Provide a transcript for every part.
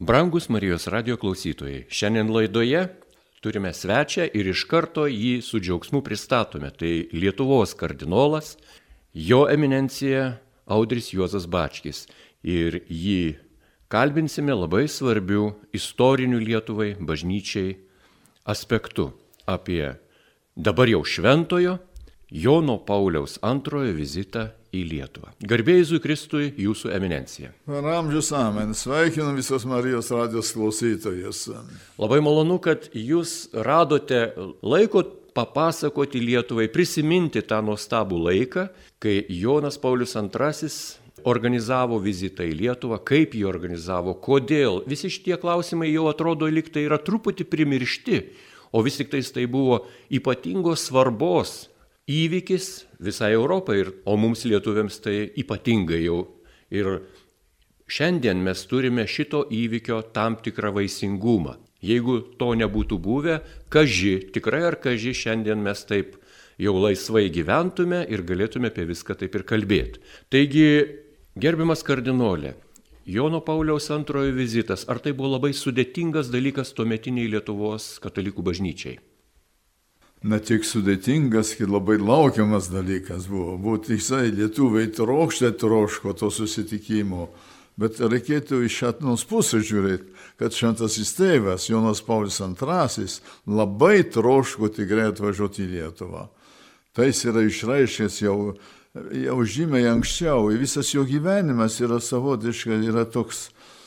Brangus Marijos radijo klausytojai, šiandien laidoje turime svečią ir iš karto jį su džiaugsmu pristatome. Tai Lietuvos kardinolas, jo eminencija Audris Juozas Bačkis. Ir jį kalbinsime labai svarbių istorinių Lietuvai, bažnyčiai aspektų apie dabar jau šventojo Jono Pauliaus II vizitą į Lietuvą. Garbė Jėzui Kristui, jūsų eminencija. Per amžius amen. Sveikinu visos Marijos radijos klausytojus. Labai malonu, kad jūs radote laiko papasakoti Lietuvai, prisiminti tą nuostabų laiką, kai Jonas Paulius II organizavo vizitą į Lietuvą, kaip jį organizavo, kodėl. Visi šitie klausimai jau atrodo lyg tai yra truputį primiršti, o vis tik tai buvo ypatingos svarbos įvykis visai Europai, o mums lietuviams tai ypatingai jau. Ir šiandien mes turime šito įvykio tam tikrą vaisingumą. Jeigu to nebūtų buvę, tikrai ar kaži, šiandien mes taip jau laisvai gyventume ir galėtume apie viską taip ir kalbėti. Taigi, gerbiamas kardinolė, Jono Pauliaus II vizitas, ar tai buvo labai sudėtingas dalykas tuometiniai Lietuvos katalikų bažnyčiai? Ne tik sudėtingas, bet labai laukiamas dalykas buvo. Būtų tikrai lietuviai troško to susitikimo, bet reikėtų iš atnos pusės žiūrėti, kad šventasis tėvas Jonas Paulius II labai troško tikrai atvažiuoti į Lietuvą. Tai jis yra išreiškęs jau žymiai anksčiau. Visas jo gyvenimas yra savotiškai, yra toks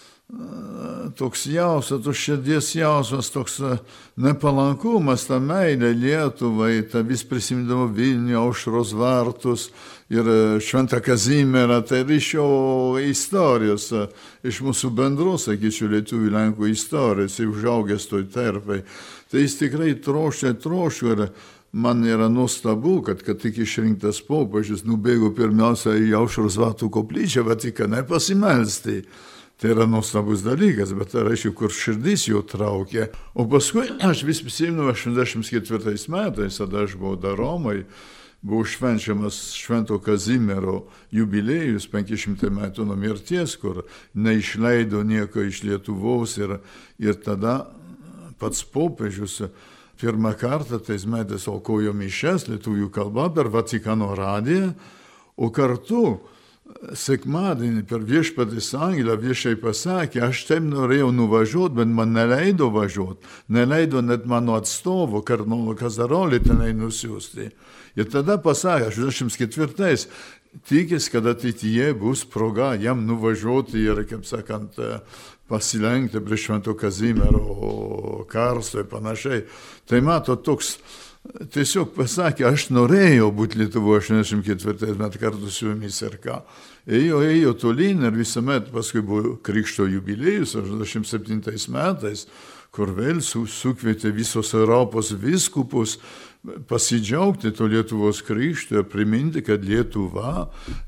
jausmas, tos širdies jausmas, toks nepalankumas, ta meilė Lietuvai, ta vis prisimindavo Vilnių, Aušros vartus ir Šventą Kazimierą, tai ir iš jo istorijos, iš mūsų bendros, sakyčiau, lietuvių lenkų istorijos, užaugęs toj terpai. Tai jis tikrai troško ir man yra nuostabu, kad tik išrinktas popiežius nubėgo pirmiausia į Aušros vartų koplyčią Vatikane pasimelsti. Tai yra nuostabus dalykas, bet tai reiškia, kur širdis jau traukė. O paskui aš vis prisimenu 84 metais, tada aš buvau Romai, buvo švenčiamas Švento Kazimiero jubiliejus, 500 metų nuo mirties, kur neišleido nieko iš Lietuvos ir tada pats popiežius pirmą kartą tais metais aukojo mišias lietuvių kalba per Vatikano radiją, o kartu sekmadienį per Viešpaties angelą viešai pasakė, aš taip norėjau nuvažiuoti, bet man neleido važiuoti. Neleido net mano atstovo, kardinolo Kazarolį tenai nusiųsti. Ir tada pasakė, 64-ais, tikės, kad ateityje bus proga jam nuvažiuoti ir, kaip sakant, pasilenkti prie Švento Kazimiero karsto ir panašiai. Tai mato toks. Tiesiog pasakė, aš norėjau būti Lietuvoje 84 metų kartu su jumis ir ką. Ėjo tolyn ir visuomet paskui buvo krikšto jubiliejus 87 metais, kur vėl sukvietė visos Europos vyskupus pasidžiaugti to Lietuvos krikšto ir priminti, kad Lietuva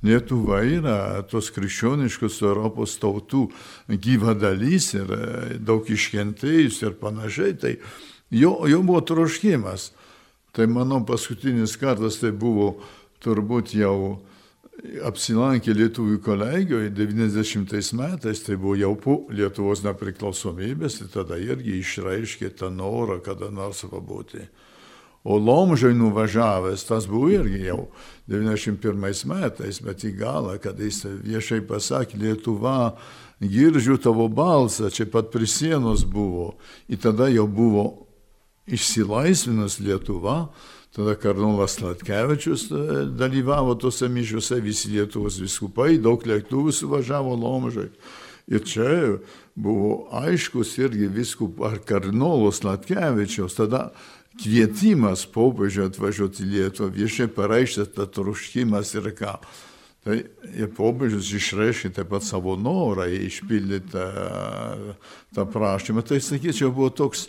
yra tos krikščioniškos Europos tautų gyva dalis ir daug iškentėjus ir panašiai. Tai jo buvo troškimas. Tai mano paskutinis kartas tai buvo turbūt jau apsilankė Lietuvių kolegijoje 90 metais, tai buvo jau po Lietuvos nepriklausomybės, tai tada irgi išreiškė tą norą kada nors pabūti. O Lomžai nuvažiavęs, tas buvo irgi jau 91 metais, bet į galą, kad jis viešai pasakė, Lietuva, girdžiu tavo balsą, čia pat prie sienos buvo. Ir tada jau buvo išsilaisvinus Lietuva, tada kardinolas Sladkevičius dalyvavo tose mišiuose, visi Lietuvos vyskupai, daug lėktuvų suvažiavo Lomžai. Ir čia buvo aiškus irgi vyskupų ar kardinolo Sladkevičiaus, tada kvietimas popiežiui atvažiuoti į Lietuvą, viešai pareiškė tą troškimas ir ką. Tai ir popiežius išreiškė taip pat savo norą išpildyti tą prašymą. Tai, sakyčiau, buvo toks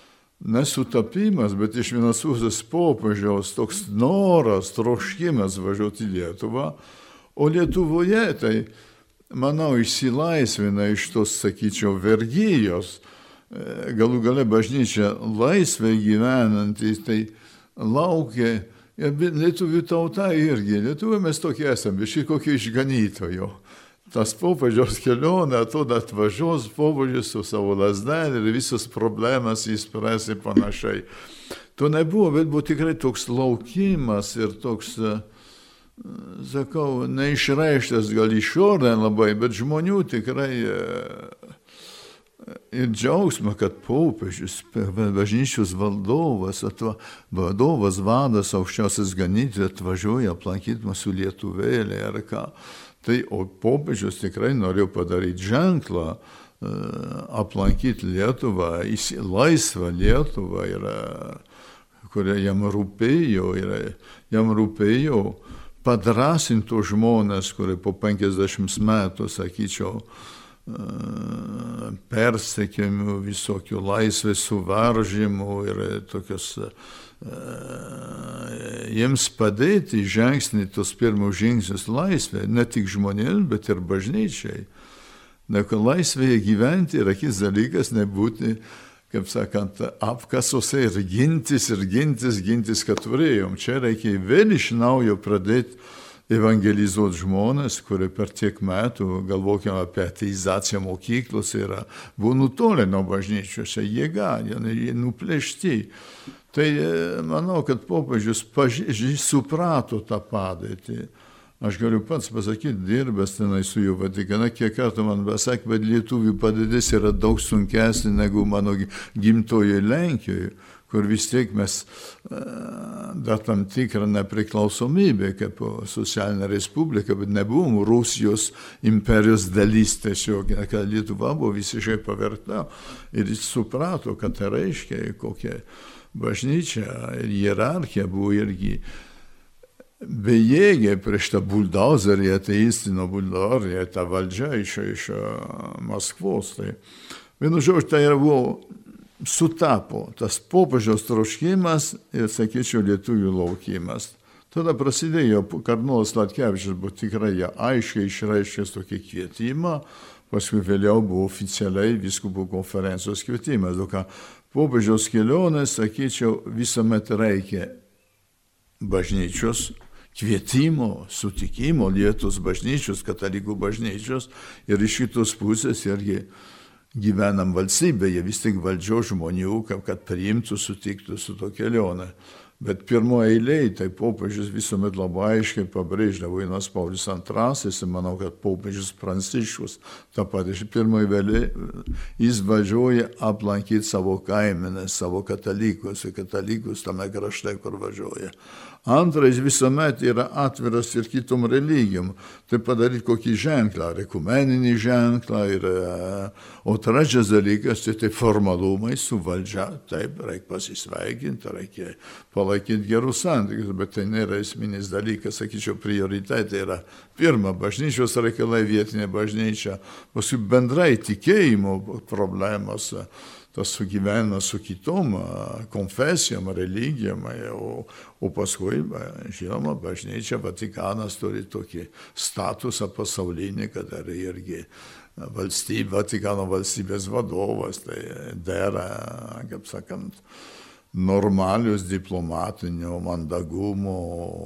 nesutapimas, bet iš vienos pusės popiežiaus toks noras, troškimas važiuoti į Lietuvą, o Lietuvoje tai, manau, išsilaisvina iš tos, sakyčiau, vergijos. Galų gale bažnyčia laisvai gyvenantys, tai laukia, ir lietuvių tauta irgi, lietuvių mes tokie esame, iš kokio išganytojo. tas popiežiaus kelionė, atrodo atvažiuos popiežius su savo lasdelė ir visas problemas įspręs ir panašiai. To nebuvo, bet buvo tikrai toks laukimas ir toks, sakau, neišreištas gal išorė labai, bet žmonių tikrai ir džiaugsmą, kad popiežius, bažnyčios valdovas, vadas, aukščiausias ganytojas atvažiuoja aplankyti mūsų lietuvėlę ar ką. Tai, o popiežius tikrai norėjo padaryti ženklą, aplankyti Lietuvą, laisvą Lietuvą, kuria jam rūpėjo padrasinti žmonės, kurie po 50 metų, sakyčiau, persekiojimų, visokių laisvės suvaržymų ir tokios jiems padėti žingsnį tos pirmus žingsnius laisvė, ne tik žmonėms, bet ir bažnyčiai. Laisvėje gyventi yra kis dalykas nebūti, kaip sakant, apkasuose ir gintis, kad turėjom. Čia reikia vėl iš naujo pradėti evangelizuoti žmonės, kurie per tiek metų, galvokime apie ateizaciją mokyklose, buvo nutolę nuo bažnyčiose, jie nuplėšti. Tai manau, kad popiežius suprato tą padėtį. Aš galiu pats pasakyti, dirbęs tenai su jų Vatikane, kiek kartų man pasakė, bet lietuvių padėtis yra daug sunkesnė negu mano gimtoje Lenkijoje, kur vis tiek mes dar tam tikrą nepriklausomybę kaip socialinė respublika, bet nebuvom Rusijos imperijos dalis tiesiog, kad Lietuva buvo visiškai paverta ir jis suprato, kad tai reiškia, kokia bažnyčia ir hierarchija buvo irgi bejėgė prieš tą buldozerį, ateistinę buldozerį, tą valdžią iš Maskvos. Tai, vienu žodžiu, tai buvo sutapo tas popiežiaus troškimas ir, sakyčiau, lietuvių laukimas. Tada prasidėjo, kardinolas Sladkevičius buvo tikrai aiškiai išreiškęs tokį kvietimą, paskui vėliau buvo oficialiai vyskupų konferencijos kvietimas. Popiežiaus kelionės, sakyčiau, visuomet reikia bažnyčios kvietimo, sutikimo, Lietuvos bažnyčios, katalikų bažnyčios ir iš kitos pusės irgi gyvenam valstybėje, vis tik valdžios žmonių, kad priimtų, sutiktų su to kelionė. Bet pirmoje eilėje tai popiežius visuomet labai aiškiai pabrėždavo Jonas Paulius II, ir manau, kad popiežius Pranciškus tą patį pirmoje eilėje jis važiuoja aplankyti savo kaimenės, savo katalikus tame krašte, kur važiuoja. Antras visuomet yra atviras ir kitom religijom. Tai padaryti kokį ženklą, ekumeninį ženklą. O trečias dalykas, tai formalumai su valdžia. Taip, reikia pasisveikinti, reikia palaikyti gerus santykius, bet tai nėra esminis dalykas. Sakyčiau, prioritetai yra pirma, bažnyčios reikalai, vietinė bažnyčia, paskui bendrai tikėjimo problemos. Tas sugyvena su kitom konfesijom, religijom, o paskui, žinoma, bažnyčia, Vatikanas turi tokį statusą pasaulinį, kad yra irgi Vatikano valstybės vadovas, tai dera, kaip sakant, normalius diplomatinio mandagumo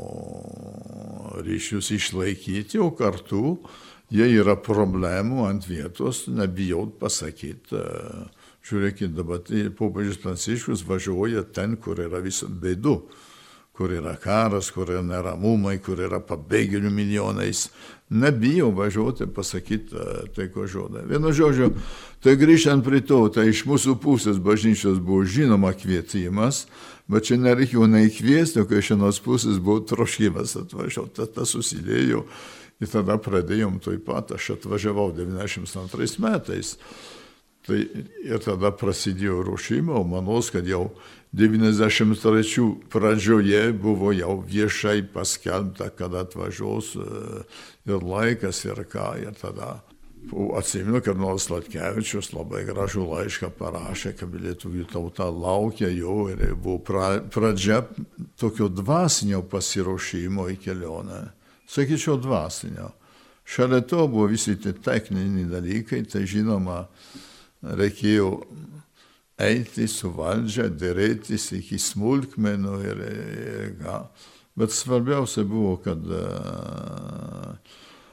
ryšius išlaikyti, o kartu jie yra problemų ant vietos, nebijot pasakyti. Žiūrėkit, dabar popiežius Pranciškus važiuoja ten, kur yra visų bėdų, kur yra karas, kur yra neramumai, kur yra pabėgėlių milijonais. Nebijo važiuoti pasakyti taiko žodą. Vienu žodžiu, tai grįžtant prie to, tai iš mūsų pusės bažnyčios buvo žinoma kvietimas, bet čia nereikėjo neįkviesti, o kai iš vienos pusės buvo troškimas atvažiuoti. Tada susilėjo ir tada pradėjom taip pat, aš atvažiavau 92 metais. Tai ir tada prasidėjo ruošimo, manos, kad jau 93 pradžioje buvo jau viešai paskelbta, kad atvažiuos ir laikas ir ką. Ir tada atsimenu, kad kardinolas Sladkevičius labai gražų laišką parašė, kad lietuvių tauta laukia jo ir buvo pradžia tokio dvasinio pasiruošimo į kelionę. Sakyčiau, dvasinio. Šalia to buvo visi tie techniniai dalykai, tai žinoma, reikėjo eiti su valdžia, dėrėtis iki smulkmenų ir ką. Bet svarbiausia buvo, kad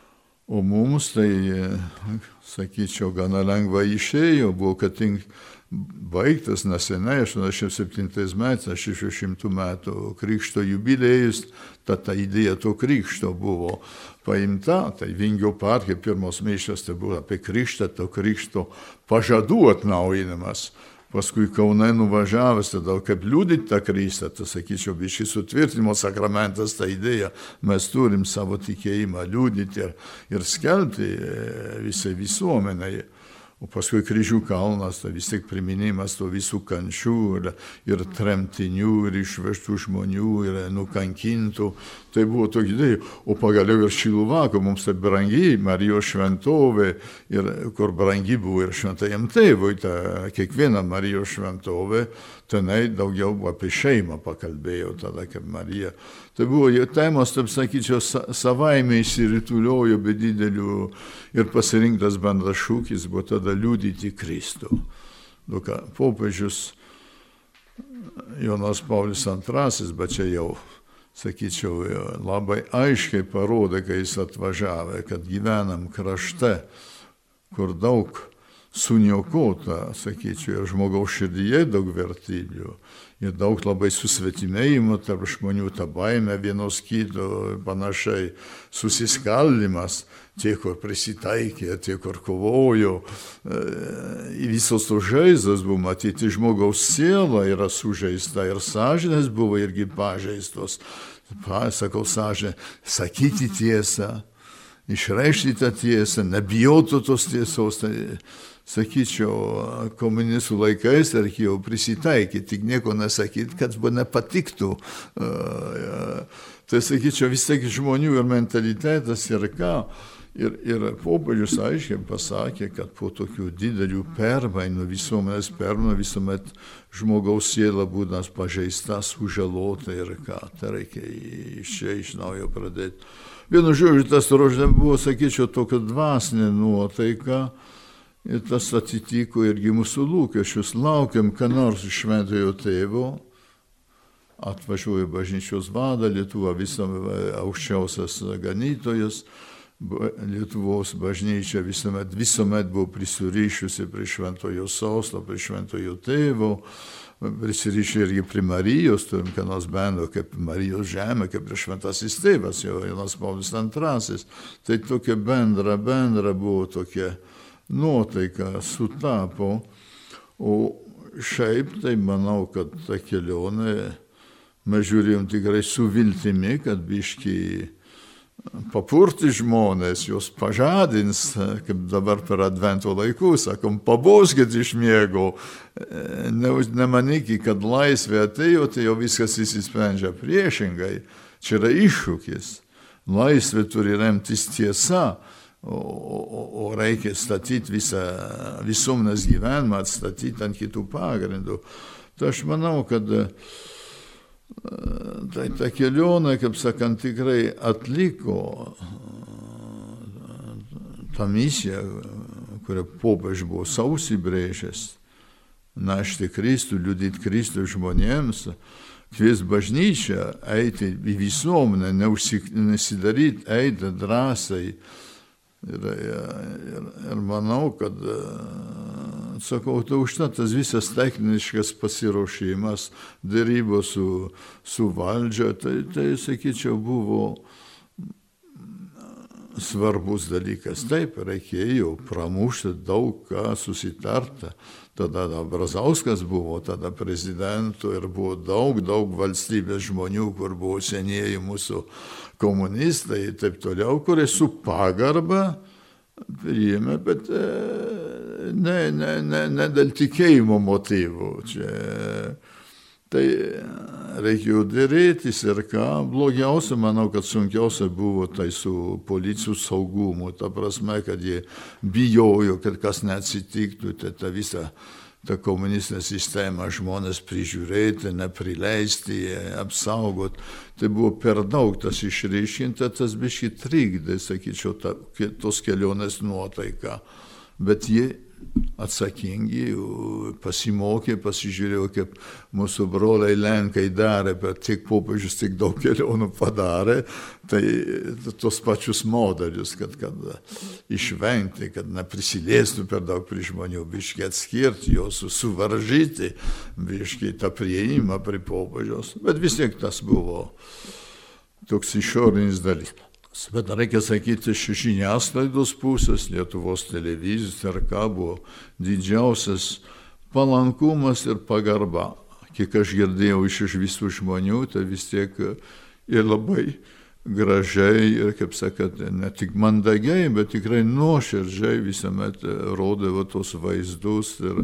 O mums tai, sakyčiau, gana lengva išėjo, buvo kad tik baigtas neseniai, 87 metais, 600 metų krikšto jubiliejus, ta idėja to krikšto buvo paimta, tai Vingio parke pirmos mišios tai buvo apie krikštą, to krikšto pažadų atnaujinimas. Paskui Kaune nuvažiavęs, tada kaip liudyti tą Kristą, tai sakyčiau, biškį sutvirtinimo sakramentas, ta idėja, mes turim savo tikėjimą liudyti ir skelbti visai visuomenai. O paskui Kryžių kalnas, tai vis tiek priminimas to visų kančių ir tremtinių, ir išvežtų žmonių, ir nukankintų. Tai buvo tokia idėja. O pagaliau ir Šiluva, kur mums tai brangi, Marijos šventovė, ir kur brangi buvo ir šventajam tėvui, ta kiekviena Marijos šventovė, tenai daugiau apie šeimą pakalbėjau tada, kaip Marija. Tai buvo temos, taip sakyčiau, savaime išsirituliojo be didelių ir pasirinktas bendras šūkis buvo tada liudyti Kristų. Duka, popiežius Jonas Paulius II, bet čia jau, sakyčiau, labai aiškiai parodė, kai jis atvažiavė, kad gyvenam krašte, kur daug suniokota, sakyčiau, ir žmogaus širdyje daug vertybių, ir daug labai susvetimėjimo tarp žmonių, ta baimė vienos kito, panašiai susiskaldimas, tie, kur prisitaikė, tie, kur kovojo, visos to žaizdas buvo matyti, žmogaus siela yra sužeista ir sąžinės buvo irgi pažeistos. Sakau, sąžinė, sakyti tiesą, išreikšti tą tiesą, nebijotų tos tiesos. Tai, sakyčiau, komunistų laikais reikėjo prisitaikyti, tik nieko nesakyti, kad nepatiktų. Tai, sakyčiau, vis tiek žmonių ir mentalitetas ir ką. Ir popiežius aiškiai pasakė, kad po tokių didelių permainų, visuomenės permainų, visuomet žmogaus siela būdamas pažeista, sužalota ir ką. Tai reikia iš naujo pradėti. Vienu žodžiu, tas rožė buvo, sakyčiau, tokia dvasinė nuotaika. Ir tas atitiko irgi mūsų lūkesčius. Laukiam, ką nors iš šventojo tėvo. Atvažiuoja bažnyčios vadą, Lietuva aukščiausias ganytojas. Lietuvos bažnyčia visuomet buvo prisirišusi prie šventojo sosto, prie šventojo tėvo. Prisirišę irgi prie Marijos, turim ką nors bendro kaip Marijos žemė, kaip ir šventasis tėvas, jau Jonas Paulius II. Tai tokia bendra buvo tokia nuotaika sutapo, o šiaip tai manau, kad ta kelionė, mes žiūrėjom tikrai su viltimi, kad biškį papurti žmonės, jos pažadins, kaip dabar per advento laikus, sakom, pabuskit iš miego, nemanykit, kad laisvė atėjo, tai jau viskas įsisprendžia priešingai, čia yra iššūkis, laisvė turi remtis tiesa, o reikia statyti visą visuomenės gyvenimą, atstatyti ant kitų pagrindų. Tai aš manau, kad ta kelionė, kaip sakant, tikrai atliko tą misiją, kurią popiežius buvo sausibrėžęs, nešti Kristų, liudyti Kristų žmonėms, kvies bažnyčią, eiti į visuomenę, nesidaryti, eiti drąsiai. Ir manau, kad, sakau, tai užtat tas visas techniškas pasiruošimas, dėrybos su valdžia, tai, sakyčiau, buvo svarbus dalykas. Taip, reikėjo pramušti daug ką, susitarta. Tada Brazauskas buvo tada prezidentu ir buvo daug valstybės žmonių, kur buvo senieji mūsų komunistai ir taip toliau, kurie su pagarba priėmė, bet ne dėl tikėjimo motyvų. Tai reikėjo dėrėtis ir ką. Blogiausia, manau, kad sunkiausia buvo tai su policijų saugumu. Ta prasme, kad jie bijojo, kad kas neatsitiktų, tai ta visa ta komunistinė sistema žmonės prižiūrėti, neprileisti, apsaugot. Tai buvo per daug tas išryškinta, tas biškį trikdė, sakyčiau, tos kelionės nuotaika. Bet jie atsakingi, pasimokė, pasižiūrėjo, kaip mūsų broliai Lenkai darė, bet tik popiežius tik daug kelionių padarė, tai tos pačius modelius, kad išvengti, kad neprisiliestų per daug prie žmonių, biškai atskirti juos, suvaržyti, biškai tą prieimą prie popiežiaus, bet vis tiek tas buvo toks išorinis dalykas. Bet reikia sakyti, iš žiniasklaidos pusės, Lietuvos televizijos ir ką buvo didžiausias palankumas ir pagarba. Kiek aš girdėjau iš visų žmonių, tai vis tiek ir labai gražiai ir, kaip sakant, ne tik mandagiai, bet tikrai nuoširdžiai visuomet rodavo tos vaizdus ir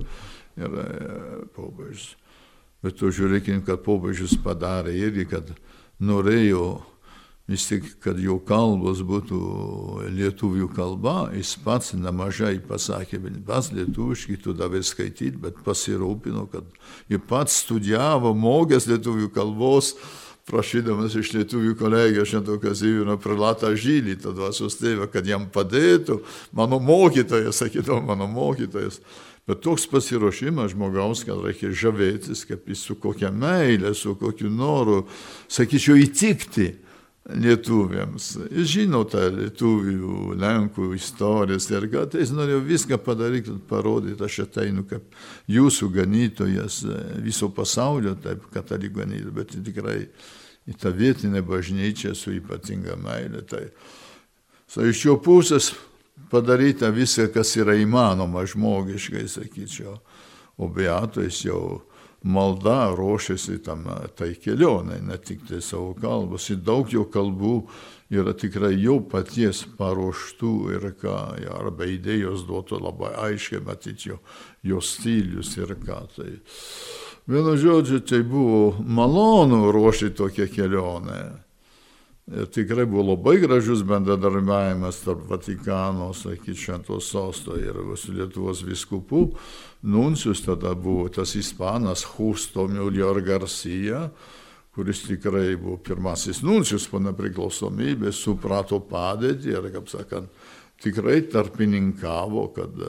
popiežius. Bet to žiūrėkime, kad popiežius padarė irgi, kad norėjo vis tik, kad jo kalbos būtų lietuvių kalba, jis pats nemažai pasakė, pats lietuviškai tu davai skaityti, bet pasirūpino, kad jis pats studijavo, mokęs lietuvių kalbos, prašydamas iš lietuvių kolegijos Švento Kazimiero prelatą Žylį, tą dvasios tėvą, kad jam padėtų, mano mokytojas, sakydavo, mano mokytojas. Bet toks pasiruošimas žmogaus, kad reikia žavėtis, kaip jis su kokia meilė, su kokiu noru, sakyčiau, įtikti lietuviams. Jis žino tą lietuvių, lenkų istorijas ir kad jis norėjo viską padaryti, parodyti, aš ateinu kaip jūsų ganytojas viso pasaulio, taip katalikų ganytojas, bet tikrai į tą vietinę bažnyčią su ypatinga meilė. Tai iš jo pusės padaryta viską, kas yra įmanoma žmogiškai, sakyčiau. O Beato jis jau malda ruošiasi tai kelionai, ne tik tai savo kalbos. Ir daug jo kalbų yra tikrai jo paties paruoštų ir ką, arba idėjos duotų labai aiškiai matyti jo stilius ir ką. Tai vienu žodžiu, tai buvo malonu ruošti tokią kelionę. Ir tikrai buvo labai gražus bendradarbiavimas tarp Vatikano, sakyt, Šventos sosto ir Lietuvos vyskupų. Nuncijus tada buvo tas ispanas Justo Mulior Garcia, kuris tikrai buvo pirmasis nuncijus po nepriklausomybės, suprato padėtį ir, kaip sakant, tikrai tarpininkavo, kad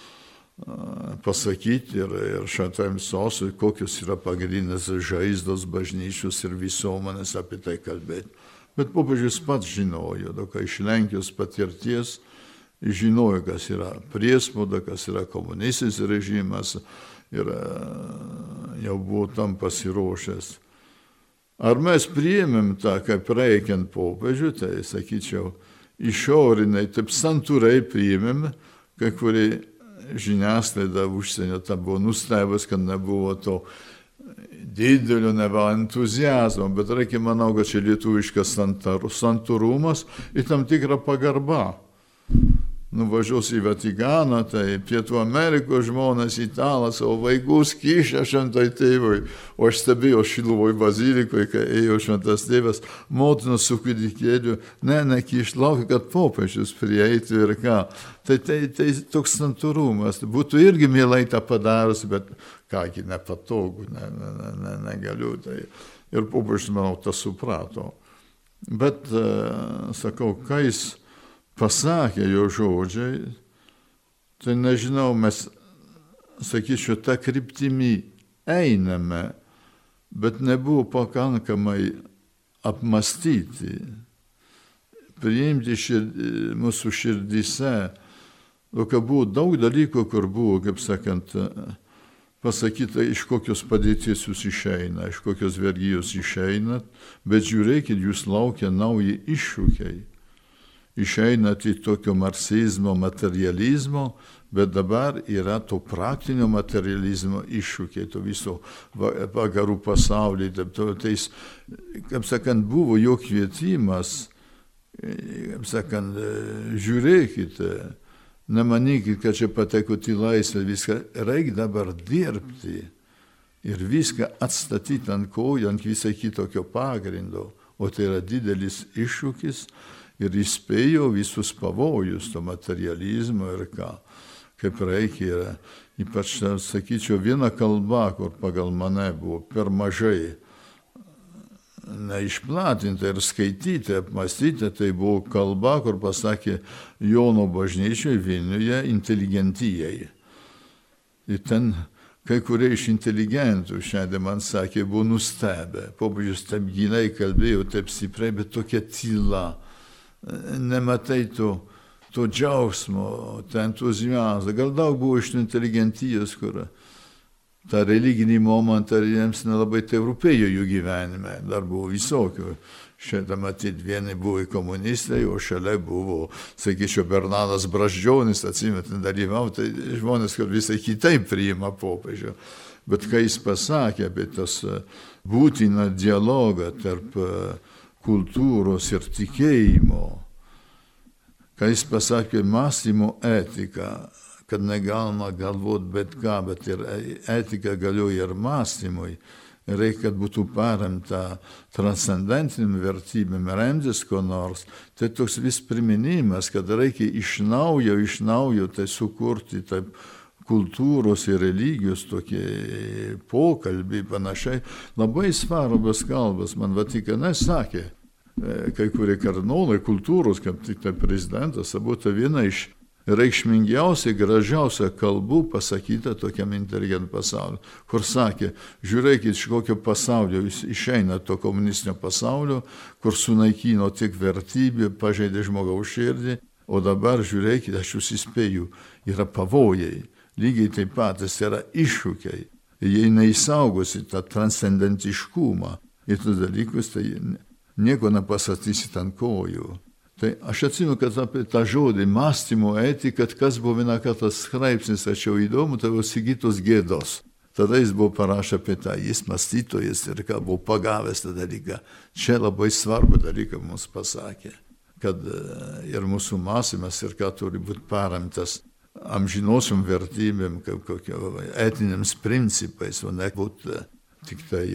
pasakyti ir Šventajam sostui, kokios yra pagrindinės žaizdos bažnyčios ir visuomenės apie tai kalbėti. Bet popiežius pats žinojo, iš Lenkijos patirties, žinojo, kas yra priespauda, kas yra komunistinis režimas ir jau buvo tam pasiruošęs. Ar mes priėmėm tą, kaip reikiant popiežių, tai sakyčiau, išoriniai, taip santūrai priėmėm, kai kurie žiniasklaida užsienio tam buvo nustebęs, kad nebuvo to didelio neva entuzijazmo, bet reikia, manau, kad čia lietuviškas santūrumas ir tam tikra pagarba. Nuvažiuos į Vatikaną, tai Pietų Amerikos žmonės, italas, savo vaikus kišė Šventai tėvui, o aš stebėjau Šiluvoj bazilikoje, kai ėjo Šventas tėvas, motina su kūdikėliu, nekiš, laukia, kad popiežius prieitų ir ką. Tai toks santūrumas, būtų irgi mielai tą padarus, bet kągi nepatogu, negaliu. Tai. Ir popiežius, manau, tą suprato. Bet, sakau, ką jis pasakė jo žodžiai, tai nežinau, mes, sakyčiau, tą kryptimį einame, bet nebuvo pakankamai apmastyti, priimti mūsų širdyse. Kad buvo daug dalykų, kur buvo, kaip sakant, pasakyta, iš kokios padėties jūs išeina, iš kokios vergijos išeinat, bet žiūrėkit, jūs laukia nauji iššūkiai. Išeinat į tokio marksizmo, materializmo, bet dabar yra to praktinio materializmo iššūkiai, to viso vakarų pasaulį. Tai, kaip sakant, buvo jo kvietimas, kaip sakant, žiūrėkite, nemanykit, kad čia patekot į laisvę, viską reikia dabar dirbti ir viską atstatyti ant kojų, ant visai kitokio pagrindo, o tai yra didelis iššūkis. Ir įspėjo visus pavojus to materializmo ir ką, kaip reikia. Ypač, sakyčiau, viena kalba, kur pagal mane buvo per mažai neišplatinta ir skaityti, apmastyti, tai buvo kalba, kur pasakė Jono bažnyčioje Vilniuje inteligentijai. Ir ten kai kurie iš inteligentų šiandien man sakė, buvo nustebę. Popiežius taip giliai kalbėjo, taip stipriai, bet tokia tyla. Nematai to džiaugsmo, to entuziazmo. Gal daug buvo iš inteligentijos, kur tą religinį momentą jiems nelabai tai rūpėjo jų gyvenime. Dar buvo visokių. Šitą matyt, vieni buvo komunistai, o šalia buvo, sakyčiau, Bernaras Brazdžionis, atsimetin, dalyvavo, tai žmonės, kur visai kitaip priima popiežių. Bet kai jis pasakė apie tas būtiną dialogą tarp kultūros ir tikėjimo, kai jis pasakė mąstymo etiką, kad negalima galvoti bet ką, bet ir etika galioja ir mąstymui, reikia, kad būtų paremta transcendentinėm vertybėm, remtis ko nors, tai toks vis priminimas, kad reikia iš naujo tai sukurti taip kultūros ir religijos tokie pokalbiai panašiai. Labai svarbus kalbas man Vatikane sakė, kai kurie kardinolai kultūros, kaip tik tai prezidentas, būtų viena iš reikšmingiausia, gražiausia kalbų pasakyta tokiam inteligent pasauliu, kur sakė, žiūrėkit, iš kokio pasaulio jūs išeina to komunistinio pasaulio, kur sunaikino tik vertybę, pažeidė žmogaus širdį, o dabar žiūrėkit, aš jūs įspėju, yra pavojai, lygiai taip pat yra iššūkiai, jei neįsaugosi tą transcendentiškumą ir tus dalykus, tai nieko nepasakysit ant kojų. Tai aš atsimenu, kad apie tą žodį mąstymo etika, kas buvo vieną kartą straipsnis, tačiau įdomu, tai buvo Sigitos Gėdos. Tada jis buvo parašę apie tą, jis mąstytojas ir ką buvo pagavęs tą dalyką. Čia labai svarbu dalyką mums pasakė, kad ir mūsų mąstymas ir ką turi būti paremtas amžinosiom vertybėm, kaip kokio etiniams principais, o ne būti tik tai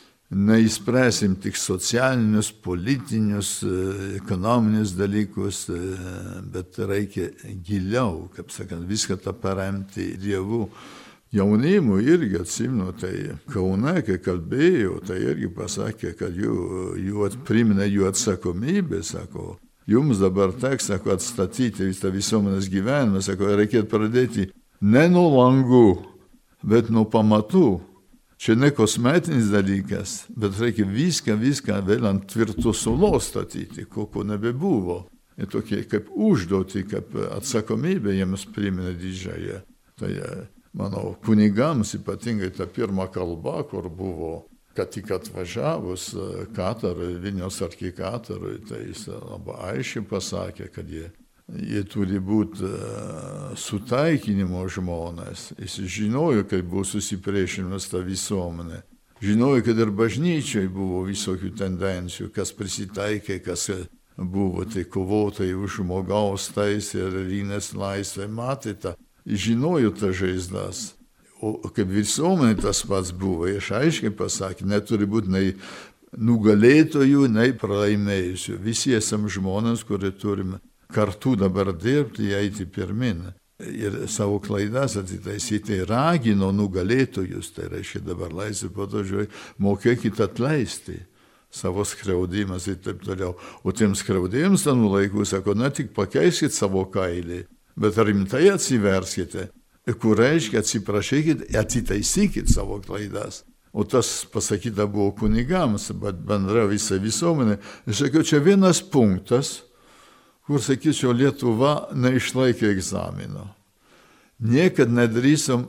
neįspręsim tik socialinius, politinius, ekonominius dalykus, bet reikia giliau, kaip sakant, viską tą paremti Dievu. Jaunimui irgi atsimenu, tai Kaune, kai kalbėjau, tai irgi pasakė, kad jų priminė jų atsakomybę, sako, jums dabar teks, sako, atstatyti visą visuomenės gyvenimą, sako, reikėtų pradėti ne nuo langų, bet nuo pamatų. Čia ne kosmetinis dalykas, bet reikia viską vėl ant tvirtos suolos statyti, ko nebebuvo. Ir tokie kaip užduoti, kaip atsakomybė jiems priminė didžiąją. Tai, manau, kunigams ypatingai ta pirma kalba, kur buvo, kad tik atvažiavus katarui, Vilniaus arkikatarui, tai jis labai aiškiai pasakė, kad jie turi būti sutaikinimo žmonės. Jis žinojo, kaip buvo susipriešinimas ta visuomenė. Žinojo, kad ir bažnyčiai buvo visokių tendencijų, kas prisitaikė, kas buvo tai kovotojai už žmogaus teisę ir religijos laisvę. Matė tą, žinojo tas žaizdas. O kaip visuomenė tas pats buvo, jis aiškiai pasakė, neturi būti nei nugalėtojų, nei pralaimėjusių. Visi esam žmonės, kurie turime kartu dabar dirbti, eiti pirmin. Ir savo klaidas atitaisyti ragino nugalėtojus, tai reiškia dabar laisvė po to žiūrėti, mokėkit atleisti savo skriaudimas ir taip toliau. O tiems skriaudėjams tenų laikų sako, ne tik pakeiskit savo kailį, bet rimtai atsiverskite, kur reiškia atsiprašykit, atitaisykit savo klaidas. O tas pasakyta buvo kunigams, bet bendra visa visuomenė. Aš sakiau, čia vienas punktas, kur, sakyčiau, Lietuva neišlaikė egzamino. Niekad nedrįsom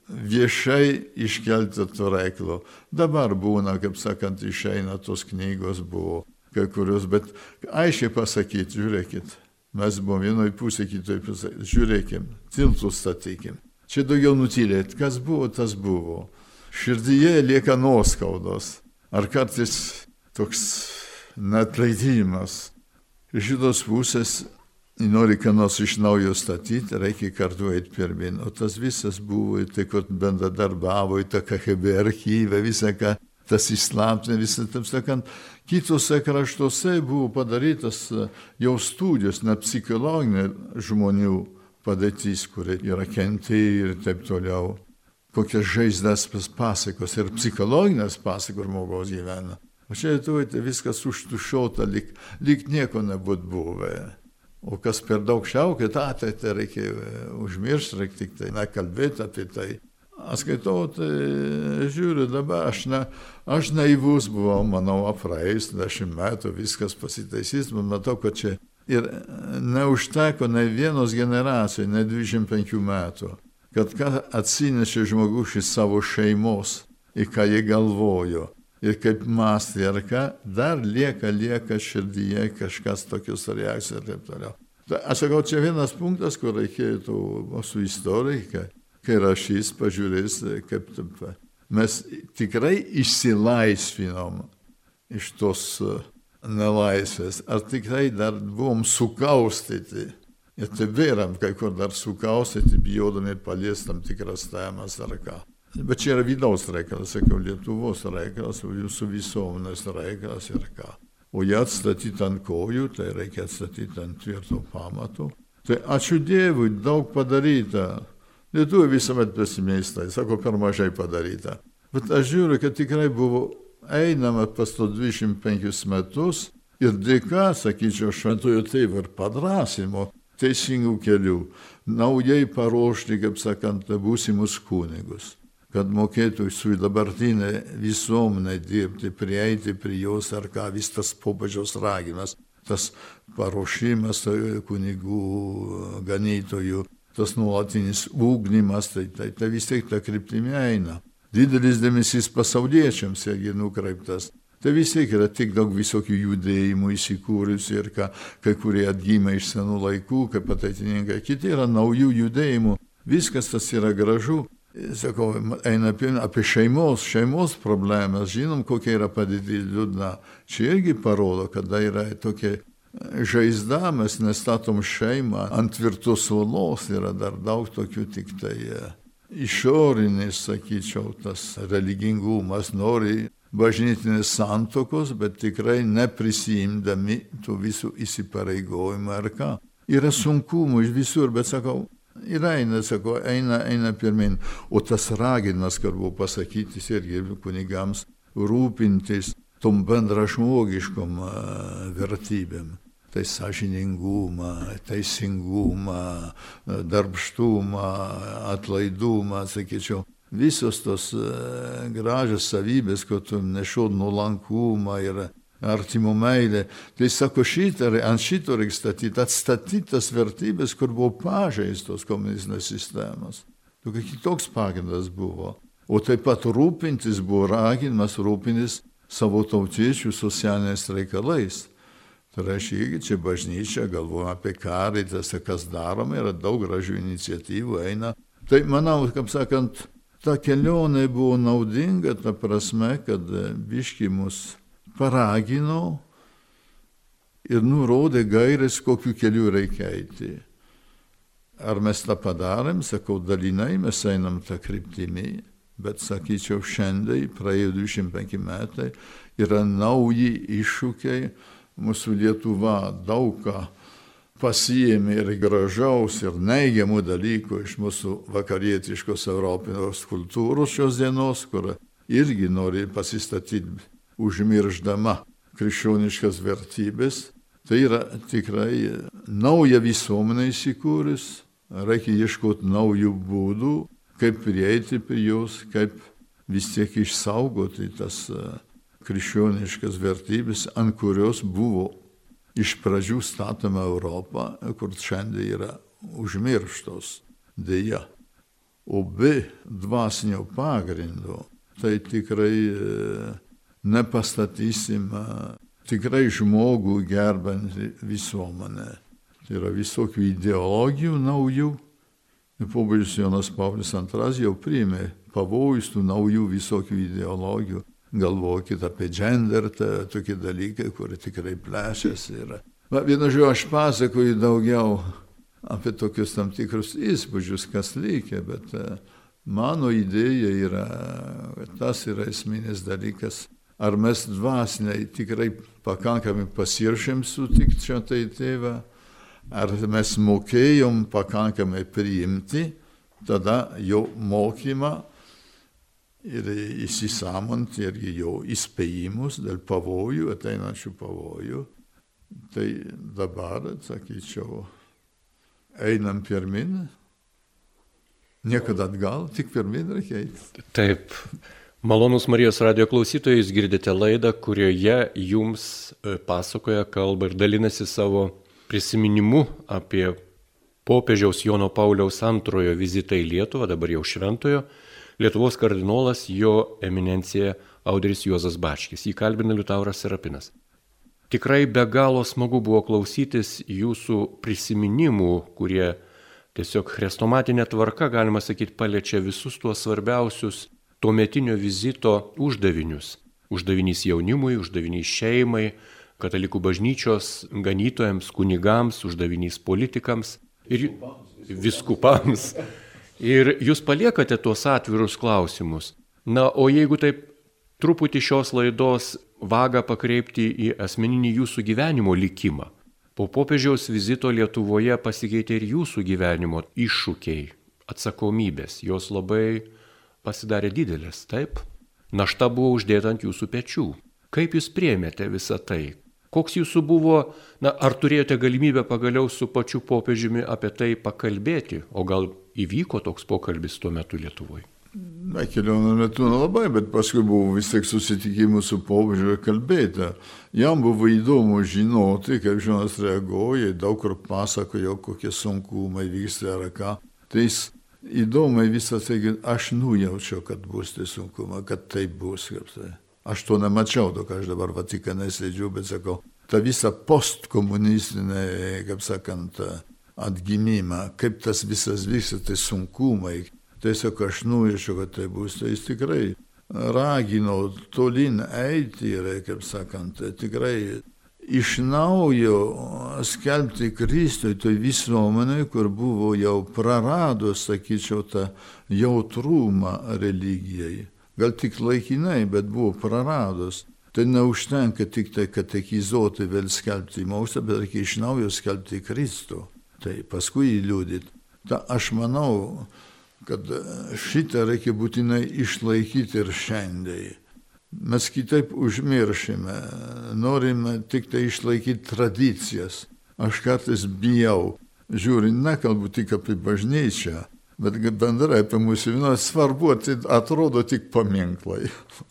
viešai iškelti to reikalo. Dabar būna, kaip sakant, išeina tos knygos buvo kai kurios, bet aiškiai pasakyti, žiūrėkit, mes buvom vienoj pusėje, kitoj pusėje, žiūrėkim, tiltus statykim. Čia daugiau nutylėti, kas buvo, tas buvo. Širdyje lieka nuoskaudos. Ar kartais toks neatleidimas. Iš šitos pusės, nori ką nors iš naujo statyti, reikia kartu eiti pirmin. O tas visas buvo, tai kur bendradarbiavo, į tą KGB archyvą, visą ką, tas įslaptinė, visą, taip sakant, kitose kraštuose buvo padarytas jau studijos, net psichologinė žmonių padėtis, kurie yra kentėjai ir taip toliau. Kokias žaizdas pasakos ir psichologinės pasakos žmogaus gyvena. O čia tai viskas užtušuota, lyg nieko nebūtų buvę. O kas per daug šaukia, tai reikia užmiršti, reikia tik tai nekalbėti apie tai. Aš skaitau, tai žiūriu dabar, aš naivus buvau, manau, praeis 10 metų, viskas pasitaisys, bet matau, kad čia ir neužteko ne vienos generacijos, ne 25 metų, kad ką atsinešė žmogus iš savo šeimos, į ką jie galvojo, ir kaip mąstė, ar ką, dar lieka širdyje kažkas tokios reakcijos ir taip toliau. Aš sakau, čia vienas punktas, kur reikėtų mūsų istorikai, kai rašys, pažiūrės, kaip taip. Mes tikrai išsilaisvinom iš tos nelaisvės, ar tikrai dar buvom sukaustyti. Ir tebėram kai kur dar sukaustyti, bijodami paliesti tam tikras temas ar ką. Bet čia yra vidaus reikalas, sakiau, Lietuvos reikalas, jūsų visuomenės reikalas ir ką. O ją atstatyti ant kojų, tai reikia atstatyti ant tvirto pamato. Tai ačiū Dievui, daug padaryta. Lietuviai visuomet pesimistai, sako, per mažai padaryta. Bet aš žiūriu, kad tikrai buvo einama pas to 25 metus ir dėka, sakyčiau, šventojo tėvo ir padrąsimo teisingų kelių, naujai paruošti, kaip sakant, būsimus kunigus, kad mokėtų su dabartinė visuomenė dirbti, prieiti prie jos ar ką, vis tas popiežiaus ragimas, tas paruošimas kunigų, ganytojų, tas nuolatinis ugdymas, tai vis tiek ta kryptimi eina. Didelis dėmesys pasauliečiams irgi nukreiptas. Tai vis tiek yra tik daug visokių judėjimų įsikūrusių ir kai kurie atgimė iš senų laikų, kaip ateitininkai, kiti yra naujų judėjimų. Viskas tas yra gražu. Sakau, eina apie šeimos problemas, žinom, kokia yra padėtis liūdna. Čia irgi parodo, kada yra tokia žaizda, mes nestatom šeimą ant tvirtos uolos, yra dar daug tokių tik tai išorinis, sakyčiau, tas religingumas, nori bažnytinės santokos, bet tikrai neprisijimdami tų visų įsipareigojimų ar ką. Yra sunkumų iš visur, bet sakau, eina pirmin. O tas raginimas, kad buvo pasakytis irgi kunigams, rūpintis tom bendražmogiškom vertybėm. Tai sąžiningumą, teisingumą, darbštumą, atlaidumą, sakyčiau. Visos tos gražios savybės, kad tu nešau nuolankumą ir artimo meilę. Tai sako, ant šito reikia statyti, atstatyti tas vertybės, kur buvo pažeistos komunistinės sistemos. Tokia kitoks pagrindas buvo. O taip pat rūpintis buvo raginimas rūpintis savo tautiečių socialiniais reikalais. Tai reiškia, čia bažnyčia, galvoja apie karitas, kas daroma, yra daug gražių iniciatyvų, eina. Tai manau, kaip sakant, ta kelionė buvo naudinga, ta prasme, kad biški mus paragino ir nurodė gairės, kokiu keliu reikia eiti. Ar mes tą padarėm, sakau, dalinai mes einam tą kryptimį, bet sakyčiau, šiandien, praėjo 25 metai, yra nauji iššūkiai. Mūsų Lietuva daug ką pasiėmė ir gražaus, ir neigiamų dalykų iš mūsų vakarietiškos europinės kultūros šios dienos, kur irgi nori pasistatyti, užmirždama krikščioniškas vertybės. Tai yra tikrai nauja visuomenė įsikūrus, reikia ieškoti naujų būdų, kaip prieiti prie jos, kaip vis tiek išsaugoti tas krikščioniškas vertybės, ant kurios buvo iš pradžių statoma Europa, kur šiandien yra užmirštos, dėja. O be dvasinio pagrindo, tai tikrai nepastatysim tikrai žmogų gerbantį visuomenę. Tai yra visokių ideologijų naujų. Popiežius Jonas Paulius II jau priėmė pavojus tų naujų visokių ideologijų. Galvokit apie gender, tokie dalykai, kurie tikrai plešėsi yra. Vienu žodžiu, aš pasakoju daugiau apie tokius tam tikrus įspūdžius, kas lygia, bet mano idėja yra, tas yra esminis dalykas. Ar mes dvasiniai tikrai pakankamai pasiruošėm sutikti šventąjį tėvą, ar mes mokėjom pakankamai priimti tada jo mokymą, ir įsisąmoninti irgi jo įspėjimus dėl pavojų, ateinančių pavojų. Tai dabar, sakyčiau, einam pirmin. Niekada atgal, tik pirmyn reikia eiti. Taip. Malonus Marijos radijo klausytojai, jūs girdite laidą, kurioje jums pasakoja, kalba ir dalinasi savo prisiminimu apie popiežiaus Jono Pauliaus II vizitą į Lietuvą, dabar jau šventojo, Lietuvos kardinolas jo eminencija Audrys Juozas Bačkis. Jį kalbina Liutauras Serapinas. Tikrai be galo smagu buvo klausytis jūsų prisiminimų, kurie tiesiog chrestomatinė tvarka, galima sakyti, paliečia visus tuos svarbiausius tuometinio vizito uždavinius. Uždavinys jaunimui, uždavinys šeimai, katalikų bažnyčios ganytojams, kunigams, uždavinys politikams ir viskupams. Ir jūs paliekate tuos atvirus klausimus. Na, o jeigu taip truputį šios laidos vagą pakreipti į asmeninį jūsų gyvenimo likimą, po popiežiaus vizito Lietuvoje pasikeitė ir jūsų gyvenimo iššūkiai, atsakomybės, jos labai pasidarė didelės, taip? Našta buvo uždėta ant jūsų pečių. Kaip jūs priėmėte visą tai? Koks jūsų buvo, ar turėjote galimybę pagaliau su pačiu popiežiumi apie tai pakalbėti, o gal įvyko toks pokalbis tuo metu Lietuvoje? Kelionų metu nelabai, bet paskui buvo vis tiek susitikimų su popiežiu kalbėti. Jam buvo įdomu žinoti, kaip žmonės reaguoja, daug kur pasakojo, kokie sunkumai vyksta ar ką. Tai įdomu visą tai, aš nujaučiau, kad bus tai sunkumai, kad tai bus. Aš to nemačiau, aš dabar Vatikane sėdžiu, bet sakau, ta visa postkomunistinė, kaip sakant, atgimimą, kaip tas visas vyksta, tai sunkumai. Tiesiog aš nujaučiu, kad tai bus, tai jis tikrai ragino tolyn eiti ir, kaip sakant, tikrai iš naujo skelbti Kristui toj visuomenėje, kur buvo jau praradus, sakyčiau, tą jautrumą religijai. Gal tik laikinai, bet buvo praradus. Tai neužtenka tik tai katekizuoti, vėl skelbti mokslą, bet reikia iš naujo skelbti Kristų. Tai paskui įliūdyti. Ta aš manau, kad šitą reikia būtinai išlaikyti ir šiandien. Mes kitaip užmiršime, norime tik tai išlaikyti tradicijas. Aš kartais bijau, žiūrint, nekalbu tik apie bažnyčią, bet bendrai apie mūsų vieną svarbu, tai atrodo tik paminklai.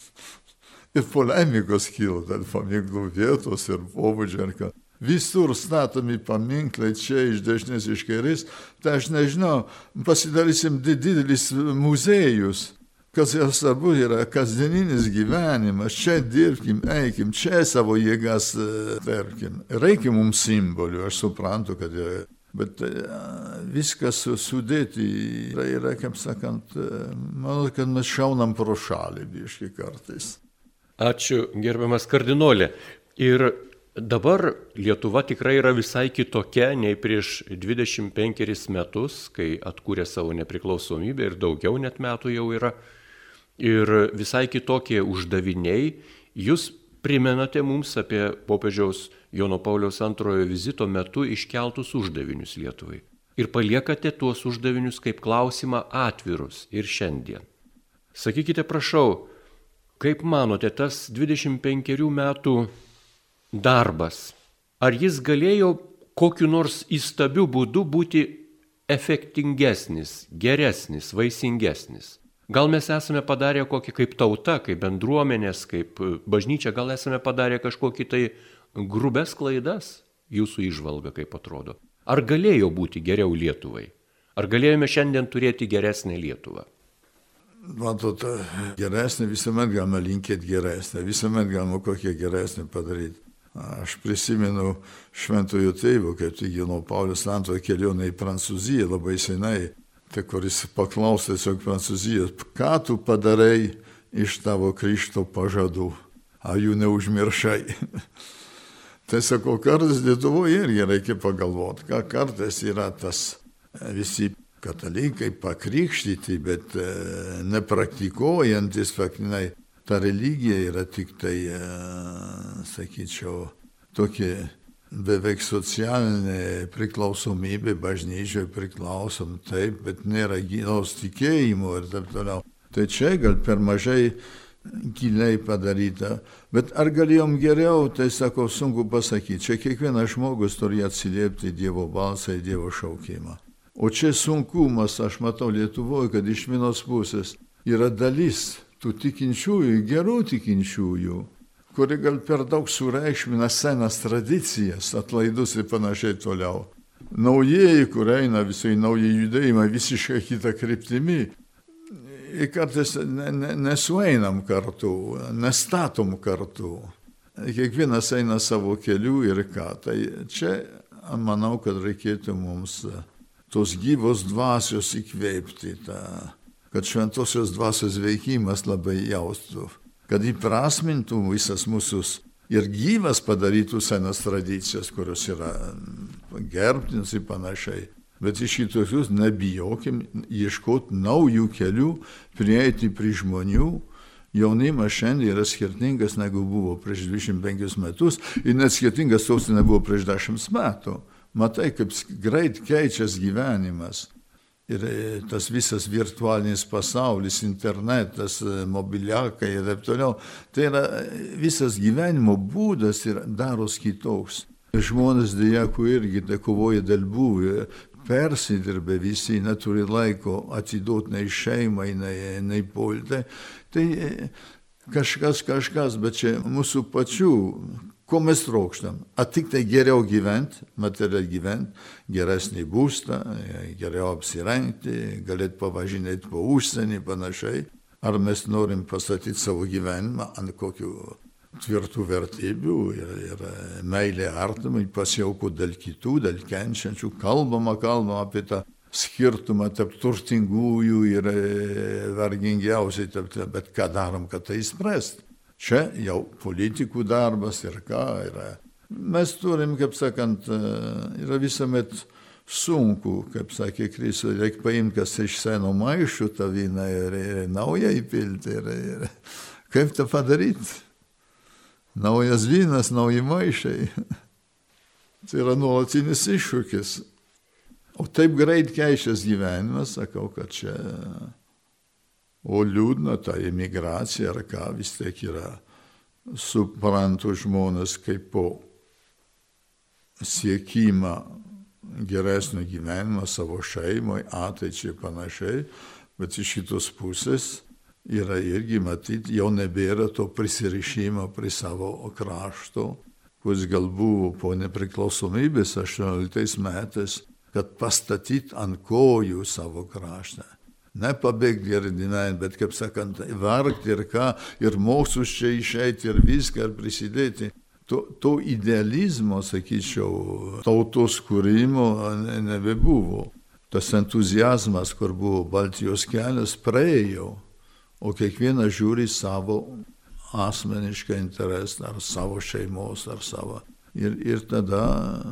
Ir polemikos kyla, tad paminklų vietos ir pobūdžio ir ką. Visur statomi paminklai, čia iš dešinės, iš kairės, tai aš nežinau, pasidarysim didelis muziejus, kas jau svarbu yra kasdieninis gyvenimas, čia dirbkim, eikim, čia savo jėgas tarkim. Reikia mums simbolių, aš suprantu, kad yra, bet viskas sudėti yra, kaip sakant, manau, kad mes šaunam pro šalį biškai kartais. Ačiū, gerbiamas kardinolė. Ir dabar Lietuva tikrai yra visai kitokia nei prieš 25 metus, kai atkūrė savo nepriklausomybę ir daugiau net metų jau yra. Ir visai kitokie uždaviniai. Jūs primenate mums apie popiežiaus Jono Pauliaus II vizito metu iškeltus uždavinius Lietuvai. Ir paliekate tuos uždavinius kaip klausimą atvirus ir šiandien. Sakykite, prašau, kaip manote, tas 25 metų darbas, ar jis galėjo kokiu nors įstabiu būdu būti efektingesnis, geresnis, vaisingesnis? Gal mes esame padarę kokį kaip tauta, kaip bendruomenės, kaip bažnyčia, gal esame padarę kažkokį tai grubes klaidas? Jūsų įžvalga kaip atrodo. Ar galėjo būti geriau Lietuvai? Ar galėjome šiandien turėti geresnę Lietuvą? Matot, geresnė visuomet galima linkėti geresnę, visuomet galima kokią geresnę padaryti. Aš prisimenu šventojo tėvo, kaip tik Jono Pauliaus II kelionę į Prancūziją labai senai, tai kuris paklausė tiesiog Prancūzijos, ką tu padarai iš tavo krikšto pažadų, ar jų neužmiršai. Tai sakau, kartais Lietuvoje irgi reikia pagalvoti, ką kartais yra tas visi katalikai pakrikštyti, bet nepraktikuojantis faktinai. Ta religija yra tik tai, sakyčiau, tokia beveik socialinė priklausomybė, bažnyčioje priklausom taip, bet nėra gilaus tikėjimo ir taip toliau. Tai čia gal per mažai giliai padaryta. Bet ar galėjom geriau, tai sakau, sunku pasakyti. Čia kiekvienas žmogus turi atsiliepti Dievo balsą į Dievo šaukimą. O čia sunkumas, aš matau Lietuvoje, kad iš vienos pusės yra dalis tų tikinčiųjų, gerų tikinčiųjų, kurie gal per daug sureikšmina senas tradicijas, atlaidus ir panašiai toliau. Naujieji, kur eina visai nauji judėjimai, visiškai kitą kryptimį. Ir kartais nesueinam kartu, nestatom kartu. Kiekvienas eina savo keliu ir ką. Tai čia manau, kad reikėtų mums tos gyvos dvasios įkvėpti, kad šventosios dvasios veikimas labai jaustų, kad įprasmintų visas mūsų ir gyvas padarytų senas tradicijas, kurios yra gerbtinos ir panašiai. Bet iš šitokius nebijokim ieškoti naujų kelių, prieiti prie žmonių. Jaunimas šiandien yra skirtingas, negu buvo prieš 25 metus ir net skirtingas toks nebuvo prieš 10 metų. Matai, kaip greit keičias gyvenimas. Ir tas visas virtualinis pasaulis, internetas, mobiliakai ir taip toliau. Tai yra visas gyvenimo būdas ir daros kitoks. Žmonės dėja, irgi kovoja dėl būvio, persidirbė visi, neturi laiko atiduoti nei šeimai, nei poiltai. Tai kažkas, bet čia mūsų pačių. Ko mes trokštam? Ar tik tai geriau gyventi, materialiai gyventi, geresnį būstą, geriau apsirengti, galėt pavažinėti po užsienį, panašiai. Ar mes norim pastatyti savo gyvenimą ant kokių tvirtų vertybių ir meilė artimui, pasiaukoti dėl kitų, dėl kenčiančių. Kalbama apie tą skirtumą tarp turtingųjų ir vargingiausiai, bet ką darom, kad tai spręsti? Čia jau politikų darbas ir ką yra. Mes turim, kaip sakant, yra visuomet sunku, kaip sakė Kristus, reikia paimti kas iš seno maišų tą vyną ir naują įpilti. Ir kaip tą padaryti? Naujas vynas, nauji maišai. Tai yra nuolatinis iššūkis. O taip greit keičias gyvenimas, sakau, kad čia... O liūdna ta emigracija ar ką vis tiek yra, suprantu žmonės kaip po siekimą geresnio gyvenimo savo šeimoje, ateičiai panašiai, bet iš šitos pusės yra irgi matyti, jau nebėra to prisirišimo prie savo krašto, kuris gal buvo po nepriklausomybės 18 metais, kad pastatyti ant kojų savo kraštą. Nepabėgti ir gyventi, bet, kaip sakant, vargti ir ką, ir mokslus čia išeiti ir viską, ir prisidėti. To idealizmo, sakyčiau, tautos kūrimo nebebuvo. Tas entuziazmas, kur buvo Baltijos kelias, praėjo, o kiekvienas žiūri savo asmenišką interesą, ar savo šeimos, ar savo. Ir tada...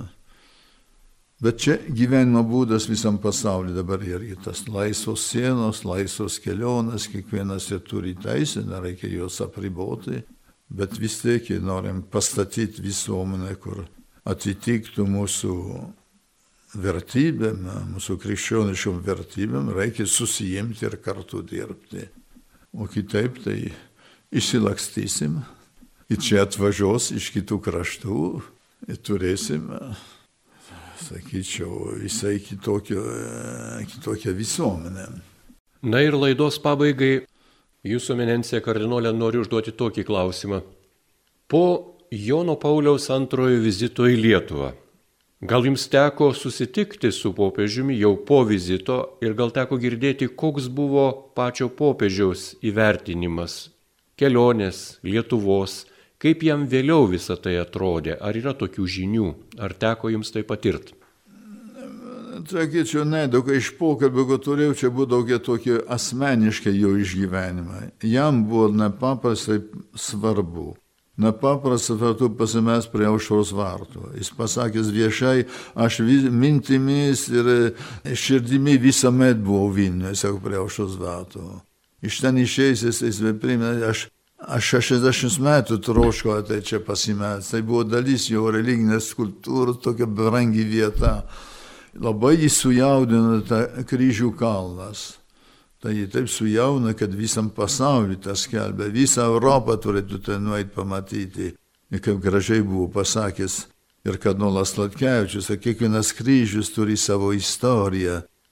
Bet čia gyvenimo būdas visam pasauliu dabar irgi tas laisvos sienos, laisvos kelionės, kiekvienas ir turi teisę, nereikia jos apriboti, bet vis tiek norim pastatyti visuomenę, kur atitiktų mūsų vertybėm, mūsų krikščioniškom vertybėm, reikia susijimti ir kartu dirbti. O kitaip tai išsilakstysim, ir čia atvažiuos iš kitų kraštų ir turėsim... sakyčiau, visai kitokią visuomenę. Na ir laidos pabaigai, jūsų eminencija kardinolė, noriu užduoti tokį klausimą. Po Jono Pauliaus antrojo vizito į Lietuvą, gal jums teko susitikti su popiežiumi jau po vizito ir gal teko girdėti, koks buvo pačio popiežiaus įvertinimas kelionės Lietuvos, kaip jam vėliau visą tai atrodė? Ar yra tokių žinių? Ar teko jums tai patirti? Sakyčiau, nedaug iš pokalbio, ko turėjau, čia buvo daugia tokie asmeniškai jo išgyvenimai. Jam buvo nepaprastai svarbu. Nepaprastai svarbu pasimest prie Aušros vartų. Jis pasakęs viešai, aš mintimis ir širdimi visuomet buvau Vilniuje, sako, prie Aušros vartų. Iš ten išėjęs, jis primena, Aš 60 metų troško tai čia pasimest. Tai buvo dalis jo religinės kultūros, tokia brangi vieta. Labai jį sujaudino tą kryžių kalnas. Tai jį taip sujaudino, kad visam pasauliu tas skelbė. Visą Europą turėtų ten nueiti pamatyti. Ir kaip gražiai buvo pasakęs ir kardinolas Sladkevičius, kiekvienas kryžius turi savo istoriją.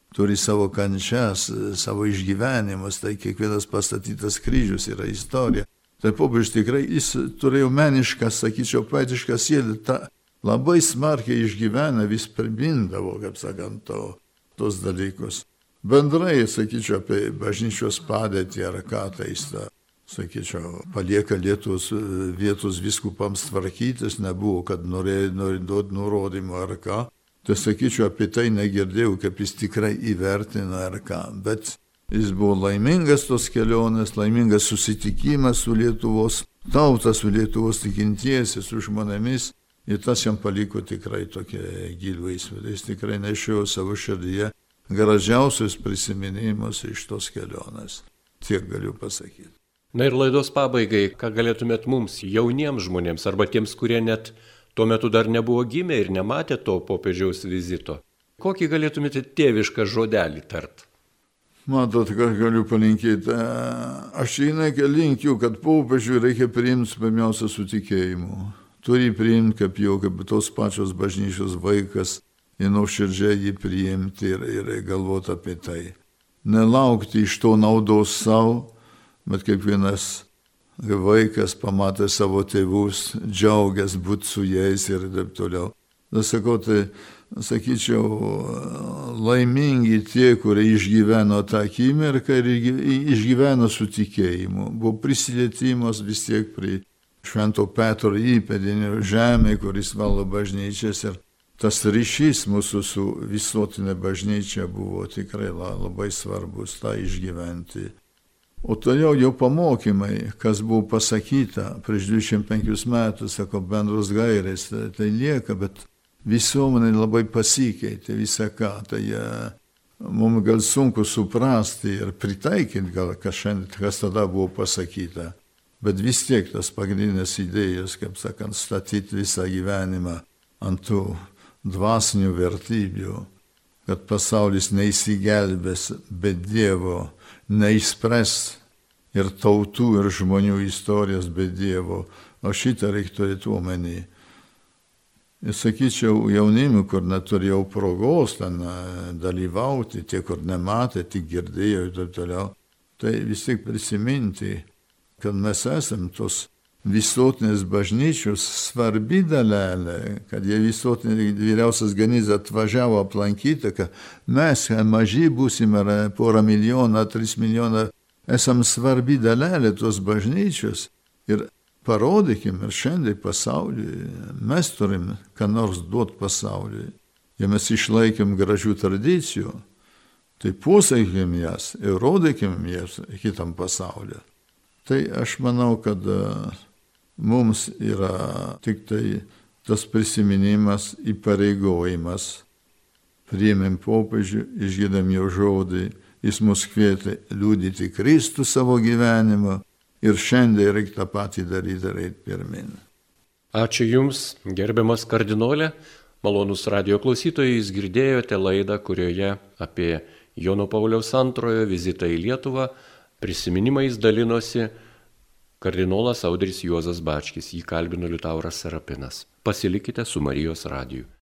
turi savo kančias, savo išgyvenimus, tai kiekvienas pastatytas kryžius yra istorija. Tai popiežius tikrai, jis turėjo menišką, sakyčiau, poetišką sielą, tą labai smarkiai išgyvena, vis primindavo, kaip sakant, tos dalykus. Bendrai, sakyčiau, apie bažnyčios padėtį ar ką, tai jis, sakyčiau, palieka vietos vyskupams tvarkytis, nebuvo, kad norėjo duoti nurodymą ar ką. Tai sakyčiau, apie tai negirdėjau, kaip jis tikrai įvertina ar ką, bet jis buvo laimingas tos kelionės, laimingas susitikimas su Lietuvos tauta, su Lietuvos tikintiesiais, su žmonėmis. Ir tas jam paliko tikrai tokie gilų įspūdį. Jis tikrai nešiojo savo širdyje gražiausius prisiminimus iš tos kelionės. Tiek galiu pasakyti. Na ir laidos pabaigai, ką galėtumėt mums, jauniems žmonėms, arba tiems, kurie net tuo metu dar nebuvo gimę ir nematė to popiežiaus vizito, kokį galėtumėte tėvišką žodelį tart? Matot, ką galiu palinkėti. Aš linkiu, kad popiežiui reikia priimti pirmiausia su tikėjimu. Turi priimti kaip tos pačios bažnyčios vaikas ir nuoširdžiai jį priimti ir galvoti apie tai. Nelaukti iš to naudos savo, bet kiekvienas vaikas pamatė savo tėvus, džiaugiasi būti su jais ir taip toliau. Sakyčiau, laimingi tie, kurie išgyveno tą akimirką ir išgyveno su tikėjimu. Buvo prisilietimas vis tiek prie Švento Petro įpėdinio žemė, kuris valdo bažnyčias, ir tas ryšys mūsų su visuotinė bažnyčia buvo tikrai labai svarbus, tą išgyventi. O toliau jau pamokymai, kas buvo pasakyta prieš 25 metus, sako, bendros gairės, tai lieka, bet visuomenė labai pasikeitė visą ką, tai mums gal sunku suprasti ir pritaikyti, kas tada buvo pasakyta. Bet vis tiek tas pagrindinės idėjas, kaip sakant, statyti visą gyvenimą ant tų dvasinių vertybių, kad pasaulis neįsigelbės, bet Dievo neišspręs ir tautų ir žmonių istorijos be Dievo. O šitą reikia turėti omeny. Ir sakyčiau, jaunimui, kur neturėjau progos ten dalyvauti, tie, kur nematė, tik girdėjo ir taip toliau, tai vis tiek prisiminti, kad mes esam tos visuotinės bažnyčios svarbi dalelė, kad jie visuotinė vyriausias ganys atvažiavo aplankyti, kad mes maži būsime, 1 milijoną, 3 milijoną, esam svarbi dalelė tos bažnyčios ir parodykim ir šiandien pasauliui, mes turim ką nors duoti pasauliui. Jei mes išlaikėm gražių tradicijų, tai puoselėkim jas ir rodykim jas kitam pasauliu. Tai aš manau, kad mums yra tik tai tas prisiminimas, įpareigojimas. Priėmėm popiežių, išgirdėm jo žodį, jis mus kvietė liudyti Kristų savo gyvenimą ir šiandien reikia tą patį daryti ir eiti pirmin. Ačiū Jums, gerbiamas kardinolė, malonūs radijo klausytojai, jūs girdėjote laidą, kurioje apie Jono Pauliaus II vizitą į Lietuvą prisiminimais dalinosi kardinolas Audrys Juozas Bačkis, jį kalbino Liutauras Serapinas. Pasilikite su Marijos radiju.